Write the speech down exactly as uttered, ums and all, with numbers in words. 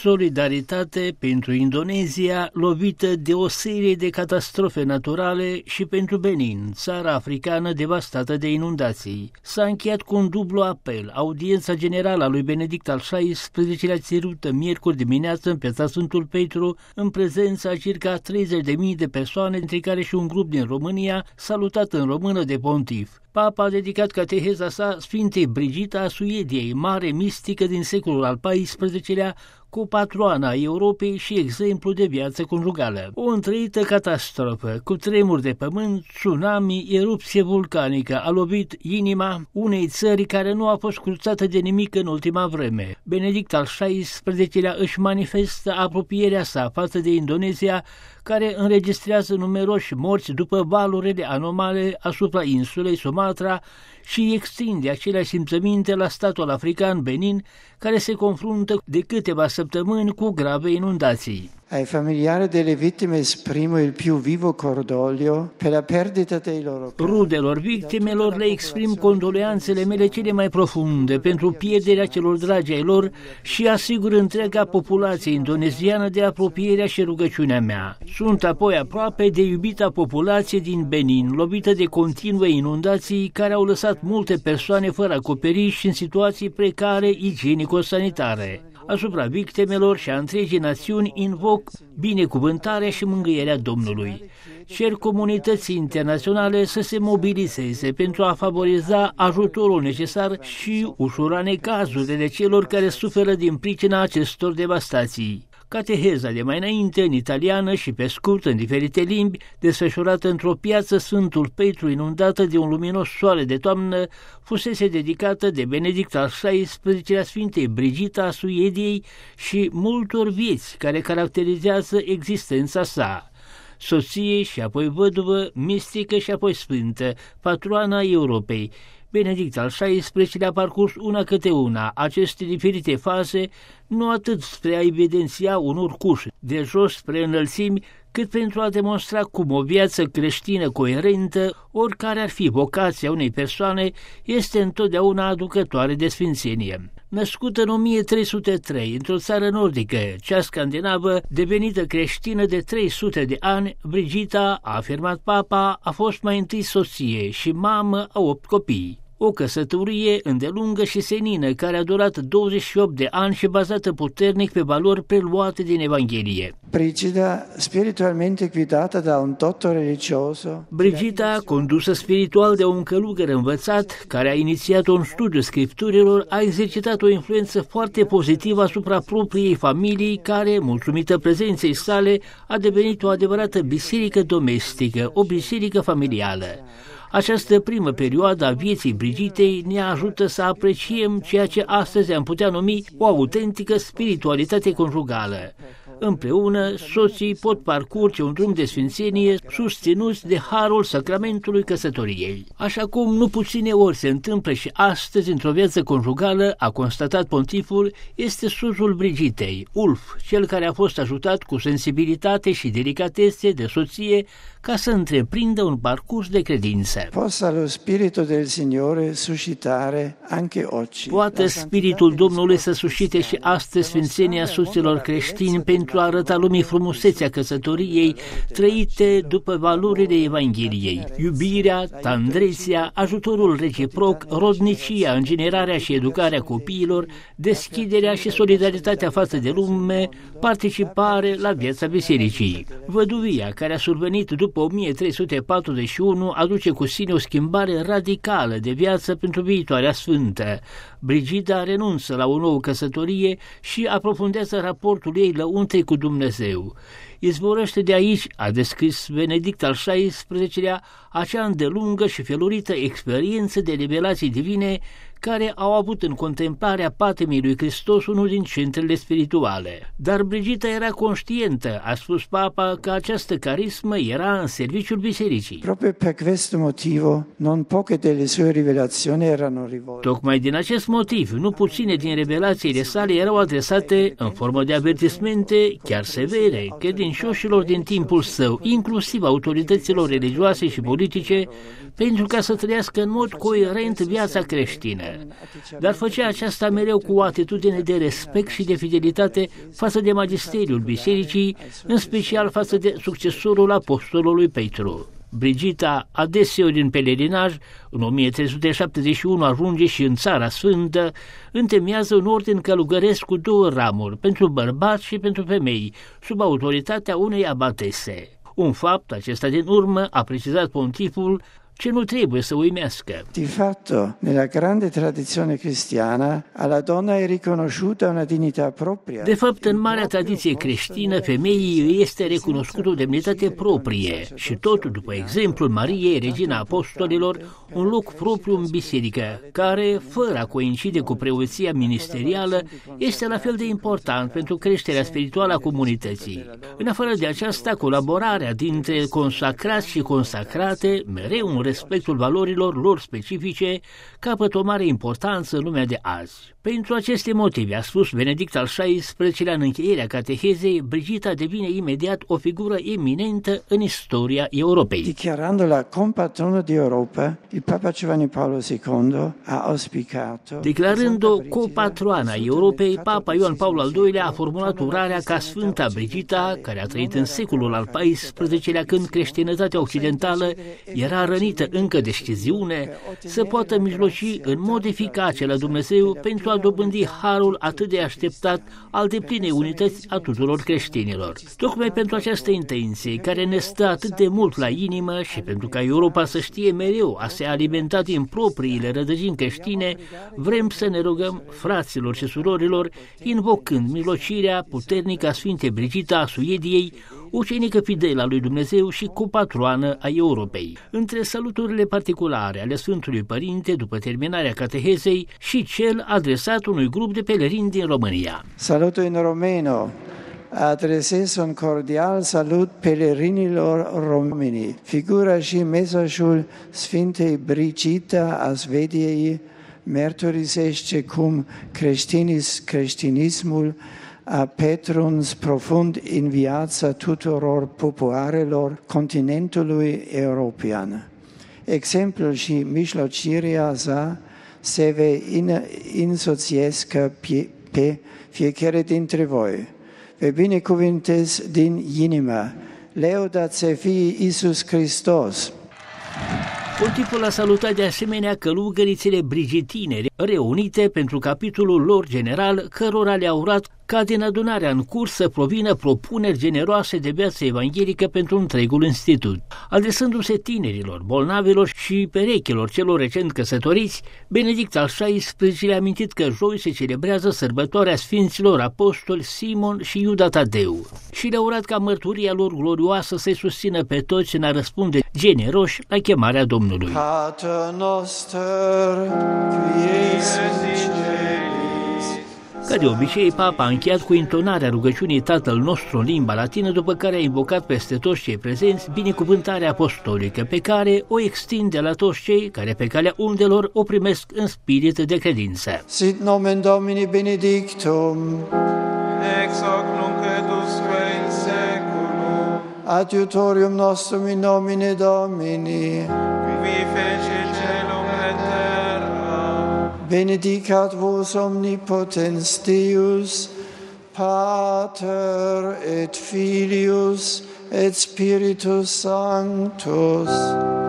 solidaritate pentru Indonezia, lovită de o serie de catastrofe naturale, și pentru Benin, țara africană devastată de inundații. S-a încheiat cu un dublu apel. Audiența generală a lui Benedict al șaisprezecelea ținută miercuri dimineață în Piața Sfântul Petru, în prezența a circa treizeci de mii de persoane, între care și un grup din România, salutat în română de pontif. Papa a dedicat cateheza sa Sfintei Brigita a Suediei, mare mistică din secolul al paisprezecelea, cu patroana Europei și exemplu de viață conjugală. O întreită catastrofă, cu tremur de pământ, tsunami, erupție vulcanică, a lovit inima unei țări care nu a fost cruțată de nimic în ultima vreme. Benedict al șaisprezecelea își manifestă apropierea sa față de Indonezia, care înregistrează numeroși morți după valurile anomale asupra insulei Sumatra și extinde aceleași simțăminte la statul african Benin, care se confruntă de câteva săptămâni cu grave inundații. Ai familiari delle vittime esprimo il più vivo cordoglio per la perdita dei loro cari. Rudelor victimelor le exprim condoleanțele mele cele mai profunde pentru pierderea celor dragi ai lor și asigur întreaga populație indoneziană de apropierea și rugăciunea mea. Sunt apoi aproape de iubita populație din Benin, lovită de continue inundații care au lăsat multe persoane fără acoperiș și în situații precare igienico-sanitare. Asupra victimelor și a întregii națiuni invoc binecuvântarea și mângâierea Domnului. Cer comunității internaționale să se mobilizeze pentru a favoriza ajutorul necesar și ușura necazurile celor care suferă din pricina acestor devastații. Cateheza de mai înainte în italiană și pe scurt în diferite limbi, desfășurată într-o piață Sfântul Petru inundată de un luminos soare de toamnă, fusese dedicată de Benedict al șaisprezecelea Sfintei Brigita a Suediei și multor vieți care caracterizează existența sa. Soție și apoi văduvă, mistică și apoi sfântă, patroana Europei, Benedict al șaisprezecelea a parcurs una câte una aceste diferite faze, nu atât spre a evidenția un urcuș de jos spre înălțimi, cât pentru a demonstra cum o viață creștină coerentă, oricare ar fi vocația unei persoane, este întotdeauna aducătoare de sfințenie. Născută în o mie trei sute trei, într-o țară nordică, cea scandinavă, devenită creștină de trei sute de ani, Brigita, a afirmat Papa, a fost mai întâi soție și mamă a opt copii. O căsătorie îndelungă și senină, care a durat douăzeci și opt de ani și bazată puternic pe valori preluate din Evanghelie. Brigida, spiritualmente guidata da un dottor religioso. Brigita, condusă spiritual de un călugăr învățat, care a inițiat un studiu scripturilor, a exercitat o influență foarte pozitivă asupra propriei familii, care, mulțumită prezenței sale, a devenit o adevărată biserică domestică, o biserică familială. Această primă perioadă a vieții Brigitei ne ajută să apreciem ceea ce astăzi am putea numi o autentică spiritualitate conjugală. Împreună, soții pot parcurge un drum de sfințenie susținuți de harul sacramentului căsătoriei. Așa cum nu puține ori se întâmplă și astăzi într-o viață conjugală, a constatat pontiful, este soțul Brigitei, Ulf, cel care a fost ajutat cu sensibilitate și delicatețe de soție ca să întreprindă un parcurs de credință. Possa lo spirito del Signore suscitare anche oggi. Poate Spiritul Domnului să suscite și astăzi sfințenia soților creștini pentru a arăta lumii frumusețea căsătoriei trăite după valorile Evangheliei. Iubirea, tandrețea, ajutorul reciproc, rodnicia în generarea și educarea copiilor, deschiderea și solidaritatea față de lume, participare la viața bisericii. Văduvia, care a survenit după o mie trei sute patruzeci și unu, aduce cu sine o schimbare radicală de viață pentru viitoarea sfântă. Brigida renunță la o nouă căsătorie și aprofundează raportul ei lăuntrei cu Dumnezeu. Izvorăște de aici, a descris Benedict al șaisprezecelea, acea îndelungă și felurită experiență de revelații divine care au avut în contemplarea patimii lui Hristos unul din centrele spirituale. Dar Brigita era conștientă, a spus Papa, că această carismă era în serviciul bisericii. Proprio per questo motivo, non poche delle sue rivelazioni erano rivolte. Tocmai din acest motiv, nu puține din revelațiile sale erau adresate în formă de avertismente, chiar severe, credinței credincioșilor din timpul său, inclusiv autorităților religioase și politice, pentru ca să trăiască în mod coerent viața creștină. Dar făcea aceasta mereu cu o atitudine de respect și de fidelitate față de magisteriul bisericii, în special față de succesorul apostolului Petru. Brigita, adeseori în pelerinaj, în o mie trei sute șaptezeci și unu ajunge și în Țara Sfântă, întemeiază un ordin călugăresc cu două ramuri, pentru bărbați și pentru femei, sub autoritatea unei abatese. Un fapt, acesta din urmă, a precizat pontiful, ce nu trebuie să uimească. Di fatto, nella grande tradizione cristiana, alla donna è riconosciuta una dignità propria. De fapt, în marea tradiție creștină, femeii îi este recunoscută o demnitate proprie și tot după exemplul Mariei, regina apostolilor, un loc propriu în biserică, care, fără a coincide cu preoția ministerială, este la fel de important pentru creșterea spirituală a comunității. În afară de aceasta, colaborarea dintre consacrați și consacrate, mereu în respectul valorilor lor specifice, capătă o mare importanță în lumea de azi. Pentru aceste motive, a spus Benedict al șaisprezecelea în încheierea catehezei, Brigita devine imediat o figură eminentă în istoria Europei. Dichiarandola compatrono di Europa, il Papa Giovanni Paolo secondo a auspicato. Declarând-o copatroana Europei, Papa Ioan Paul al doilea a formulat urarea ca Sfânta Brigita, care a trăit în secolul al paisprezecelea, când creștinătatea occidentală era rănită încă de sciziune, să poată mijloci în mod eficace la Dumnezeu pentru a dobândi harul atât de așteptat al deplinei unități a tuturor creștinilor. Tocmai pentru această intenție, care ne stă atât de mult la inimă și pentru ca Europa să știe mereu a se alimenta din propriile rădăcini creștine, vrem să ne rugăm fraților și surorilor, invocând mijlocirea puternică a Sfintei Brigita a Suediei, ucenică fidelă a lui Dumnezeu și copatroană a Europei. Între saluturile particulare ale Sfântului Părinte după terminarea catehezei și cel adresat unui grup de pelerini din România. Saluto in romeno. Adresez un cordial salut pelerinilor romini. Figura și mesajul Sfintei Brigita a Suediei mărturisește cum creștinis, creștinismul a pătruns profund în viața tuturor popoarelor continentului european. Exemplul și mijlocirea sa se ve însoțească pe fiecare dintre voi. Vă binecuvântez din inimă. Lăudat să fie Iisus Hristos. Pontiful a salutat de asemenea călugărițele brigitine reunite pentru capitolul lor general, cărora le-a urat ca din adunarea în curs să provină propuneri generoase de viață evanghelică pentru întregul institut. Adresându-se tinerilor, bolnavilor și perechilor celor recent căsătoriți, Benedict al șaisprezecelea a amintit că joi se celebrează sărbătoarea Sfinților Apostoli Simon și Iuda Tadeu și le-a urat ca mărturia lor glorioasă să-i susțină pe toți în a răspunde generoși la chemarea Domnului. Pater noster, qui es in celis. Ca de obicei, Papa a încheiat cu intonarea rugăciunii Tatăl nostru în limba latină, după care a invocat peste toți cei prezenți binecuvântarea apostolică, pe care o extinde la toți cei care pe calea undelor o primesc în spirit de credință. Sit nomen Domini benedictum, ex hoc nunc et usque in seculum, adiutorium nostrum in nomine Domini, qui feci celum et terra, benedicat vos omnipotens Deus, Pater et Filius et Spiritus Sanctus.